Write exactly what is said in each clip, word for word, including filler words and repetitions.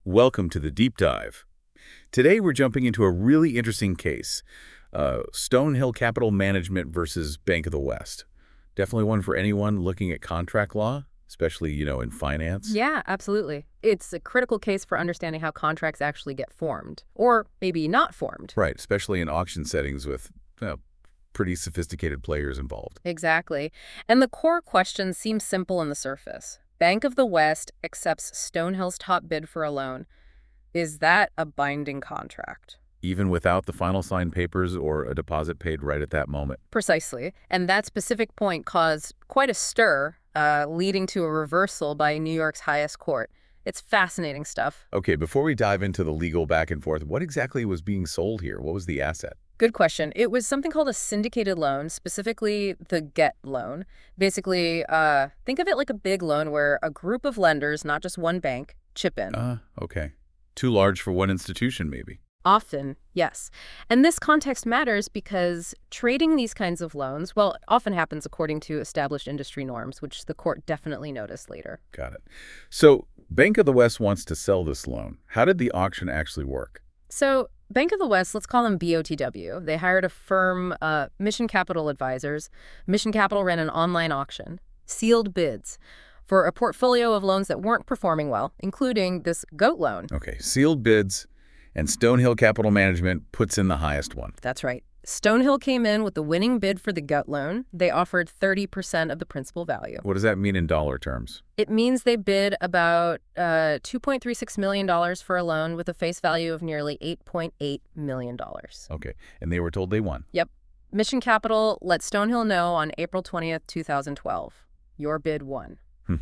Welcome to the Deep Dive. Today we're jumping into a really interesting case, uh, Stonehill Capital Management versus Bank of the West. Definitely one for anyone looking at contract law, especially, you know, in finance. Yeah, absolutely. It's a critical case for understanding how contracts actually get formed, or maybe not formed. Right, especially in auction settings with uh, pretty sophisticated players involved. Exactly. And the core question seems simple on the surface. Bank of the West accepts Stonehill's top bid for a loan. Is that a binding contract? Even without the final signed papers or a deposit paid right at that moment. Precisely. And that specific point caused quite a stir, uh, leading to a reversal by New York's highest court. It's fascinating stuff. Okay, before we dive into the legal back and forth, what exactly was being sold here? What was the asset? Good question. It was something called a syndicated loan, specifically the GET loan. Basically, uh, think of it like a big loan where a group of lenders, not just one bank, chip in. Uh, okay. Too large for one institution, maybe. Often, yes. And this context matters because trading these kinds of loans, well, it often happens according to established industry norms, which the court definitely noticed later. Got it. So Bank of the West wants to sell this loan. How did the auction actually work? So Bank of the West, let's call them B O T W. They hired a firm, uh, Mission Capital Advisors. Mission Capital ran an online auction, sealed bids, for a portfolio of loans that weren't performing well, including this GOAT loan. Okay, sealed bids, and Stonehill Capital Management puts in the highest one. That's right. Stonehill came in with the winning bid for the GOAT loan. They offered thirty percent of the principal value. What does that mean in dollar terms? It means they bid about uh, two point three six million dollars for a loan with a face value of nearly eight point eight million dollars. Okay, and they were told they won. Yep. Mission Capital let Stonehill know on April twentieth, two thousand twelve. Your bid won.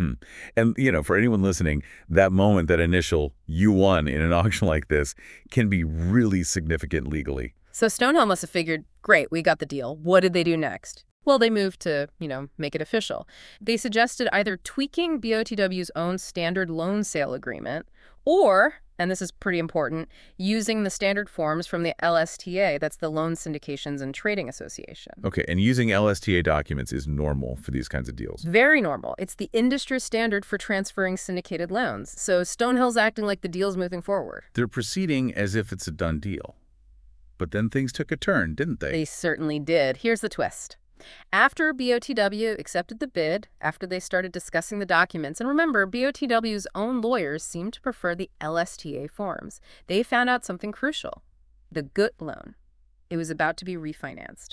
And, you know, for anyone listening, that moment, that initial you won in an auction like this can be really significant legally. So Stonehill must have figured, great, we got the deal. What did they do next? Well, they moved to, you know, make it official. They suggested either tweaking B O T W's own standard loan sale agreement or, and this is pretty important, using the standard forms from the L S T A, that's the Loan Syndications and Trading Association. Okay, and using L S T A documents is normal for these kinds of deals. Very normal. It's the industry standard for transferring syndicated loans. So Stonehill's acting like the deal's moving forward. They're proceeding as if it's a done deal. But then things took a turn, didn't they? They certainly did. Here's the twist. After B O T W accepted the bid, after they started discussing the documents, and remember, B O T W's own lawyers seemed to prefer the L S T A forms, they found out something crucial. The GOAT loan. It was about to be refinanced.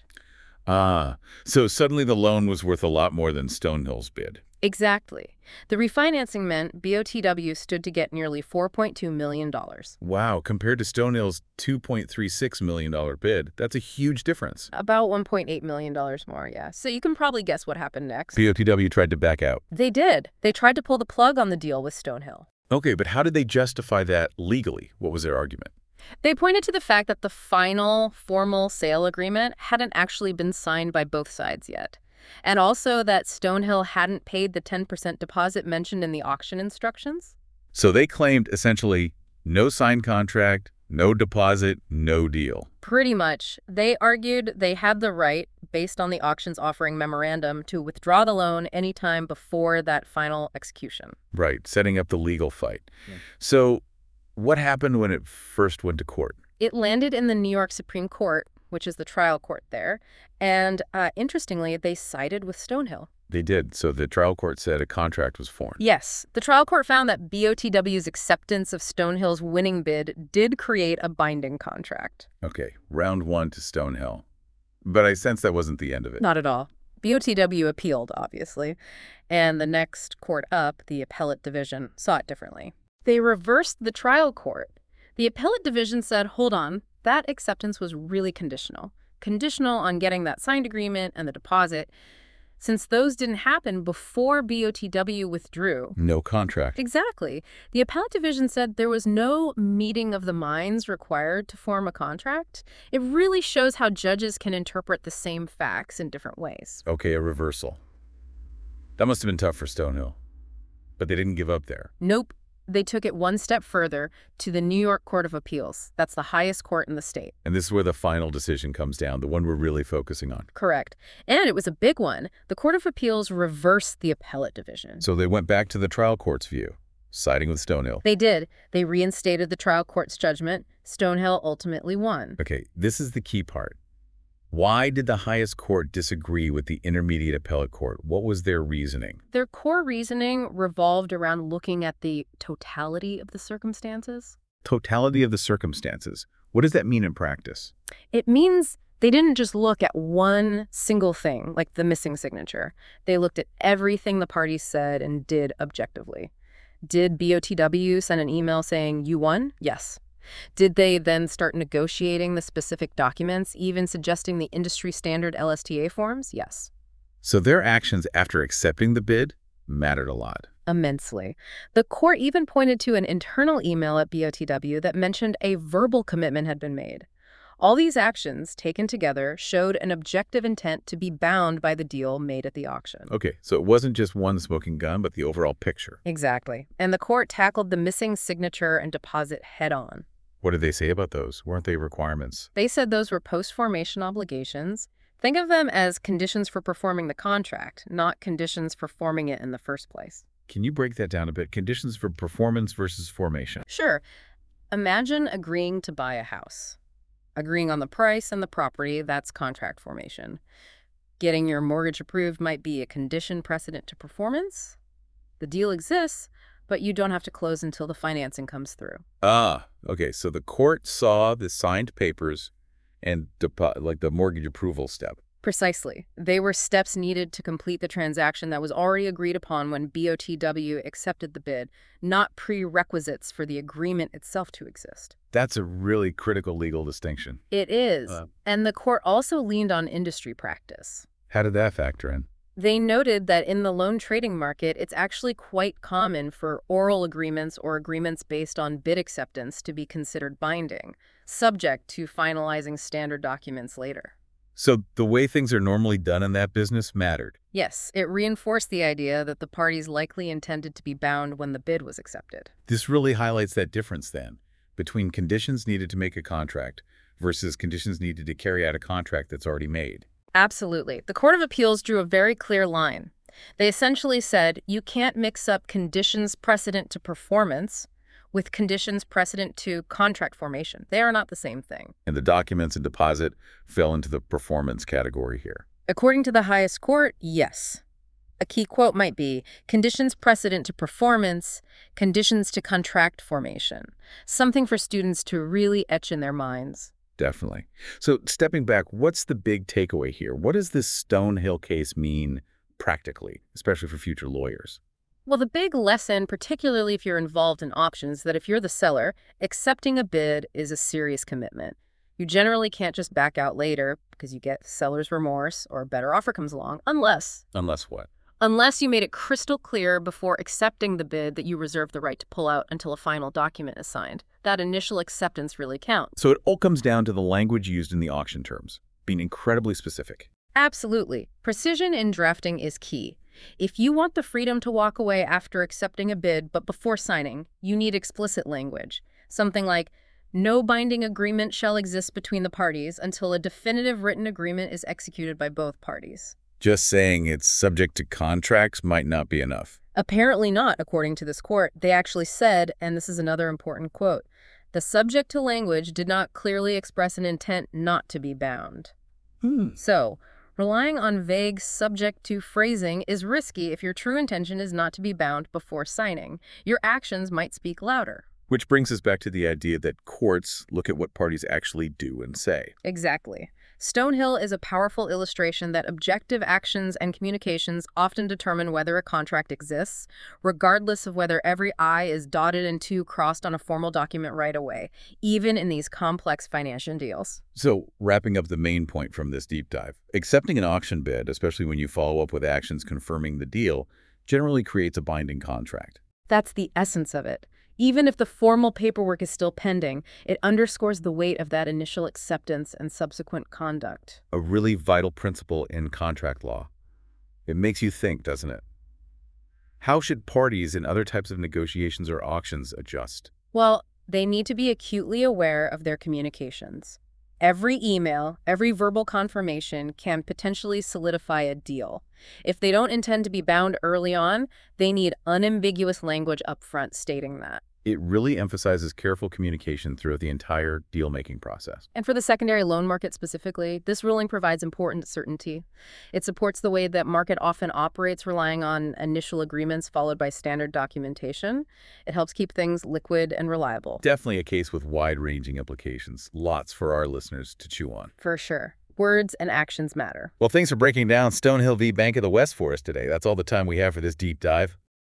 Ah, so suddenly the loan was worth a lot more than Stonehill's bid. Exactly. The refinancing meant B O T W stood to get nearly four point two million dollars. Wow, compared to Stonehill's two point three six million dollar bid, that's a huge difference. About one point eight million dollars more, yeah. So you can probably guess what happened next. B O T W tried to back out. They did. They tried to pull the plug on the deal with Stonehill. Okay, but how did they justify that legally? What was their argument? They pointed to the fact that the final formal sale agreement hadn't actually been signed by both sides yet, and also that Stonehill hadn't paid the ten percent deposit mentioned in the auction instructions. So they claimed essentially no signed contract, no deposit, no deal. Pretty much. They argued they had the right, based on the auction's offering memorandum, to withdraw the loan anytime before that final execution. Right, setting up the legal fight. Yeah. So what happened when it first went to court? It landed in the New York Supreme Court, which is the trial court there, and uh, interestingly, they sided with Stonehill. They did. So the trial court said a contract was formed. Yes. The trial court found that B O T W's acceptance of Stonehill's winning bid did create a binding contract. Okay, round one to Stonehill. But I sense that wasn't the end of it. Not at all. B O T W appealed, obviously, and the next court up, the appellate division, saw it differently. They reversed the trial court. The appellate division said, hold on, that acceptance was really conditional. Conditional on getting that signed agreement and the deposit. Since those didn't happen before B O T W withdrew. No contract. Exactly. The appellate division said there was no meeting of the minds required to form a contract. It really shows how judges can interpret the same facts in different ways. Okay, a reversal. That must have been tough for Stonehill. But they didn't give up there. Nope. They took it one step further to the New York Court of Appeals. That's the highest court in the state. And this is where the final decision comes down, the one we're really focusing on. Correct. And it was a big one. The Court of Appeals reversed the appellate division. So they went back to the trial court's view. siding with Stonehill. They did. They reinstated the trial court's judgment. Stonehill ultimately won. Okay, this is the key part. Why did the highest court disagree with the intermediate appellate court? What was their reasoning? Their core reasoning revolved around looking at the totality of the circumstances. Totality of the circumstances. What does that mean in practice? It means they didn't just look at one single thing, like the missing signature. They looked at everything the parties said and did objectively. Did B O T W send an email saying, "You won"? Yes. Did they then start negotiating the specific documents, even suggesting the industry standard L S T A forms? Yes. So their actions after accepting the bid mattered a lot. Immensely. The court even pointed to an internal email at B O T W that mentioned a verbal commitment had been made. All these actions, taken together, showed an objective intent to be bound by the deal made at the auction. Okay, so it wasn't just one smoking gun, but the overall picture. Exactly. And the court tackled the missing signature and deposit head-on. What did they say about those? Weren't they requirements? They said those were post-formation obligations. Think of them as conditions for performing the contract, not conditions for forming it in the first place. Can you break that down a bit? Conditions for performance versus formation. Sure. Imagine agreeing to buy a house. Agreeing on the price and the property, that's contract formation. Getting your mortgage approved might be a condition precedent to performance. The deal exists, but you don't have to close until the financing comes through. Ah, okay. So the court saw the signed papers and depo- like the mortgage approval step. Precisely. They were steps needed to complete the transaction that was already agreed upon when B O T W accepted the bid, not prerequisites for the agreement itself to exist. That's a really critical legal distinction. It is. Uh, and the court also leaned on industry practice. How did that factor in? They noted that in the loan trading market, it's actually quite common for oral agreements or agreements based on bid acceptance to be considered binding, subject to finalizing standard documents later. So the way things are normally done in that business mattered. Yes, it reinforced the idea that the parties likely intended to be bound when the bid was accepted. This really highlights that difference then between conditions needed to make a contract versus conditions needed to carry out a contract that's already made. Absolutely. The Court of Appeals drew a very clear line. They essentially said you can't mix up conditions precedent to performance with conditions precedent to contract formation. They are not the same thing. And the documents and deposit fell into the performance category here. According to the highest court, yes. A key quote might be, conditions precedent to performance, conditions to contract formation. Something for students to really etch in their minds. Definitely. So stepping back, what's the big takeaway here? What does this Stonehill case mean practically, especially for future lawyers? Well, the big lesson, particularly if you're involved in options, that if you're the seller, accepting a bid is a serious commitment. You generally can't just back out later because you get seller's remorse or a better offer comes along, unless... Unless what? Unless you made it crystal clear before accepting the bid that you reserve the right to pull out until a final document is signed. That initial acceptance really counts. So it all comes down to the language used in the auction terms, being incredibly specific. Absolutely. Precision in drafting is key. If you want the freedom to walk away after accepting a bid but before signing, you need explicit language. Something like, no binding agreement shall exist between the parties until a definitive written agreement is executed by both parties. Just saying it's subject to contracts might not be enough. Apparently not, according to this court. They actually said, and this is another important quote, the subject to language did not clearly express an intent not to be bound. Hmm. So, relying on vague subject to phrasing is risky if your true intention is not to be bound before signing. Your actions might speak louder. Which brings us back to the idea that courts look at what parties actually do and say. Exactly. Stonehill is a powerful illustration that objective actions and communications often determine whether a contract exists, regardless of whether every I is dotted and two crossed on a formal document right away, even in these complex financial deals. So, wrapping up the main point from this deep dive, accepting an auction bid, especially when you follow up with actions confirming the deal, generally creates a binding contract. That's the essence of it. Even if the formal paperwork is still pending, it underscores the weight of that initial acceptance and subsequent conduct. A really vital principle in contract law. It makes you think, doesn't it? How should parties in other types of negotiations or auctions adjust? Well, they need to be acutely aware of their communications. Every email, every verbal confirmation can potentially solidify a deal. If they don't intend to be bound early on, they need unambiguous language up front stating that. It really emphasizes careful communication throughout the entire deal-making process. And for the secondary loan market specifically, this ruling provides important certainty. It supports the way that market often operates, relying on initial agreements followed by standard documentation. It helps keep things liquid and reliable. Definitely a case with wide-ranging implications. Lots for our listeners to chew on. For sure. Words and actions matter. Well, thanks for breaking down Stonehill v. Bank of the West for us today. That's all the time we have for this deep dive.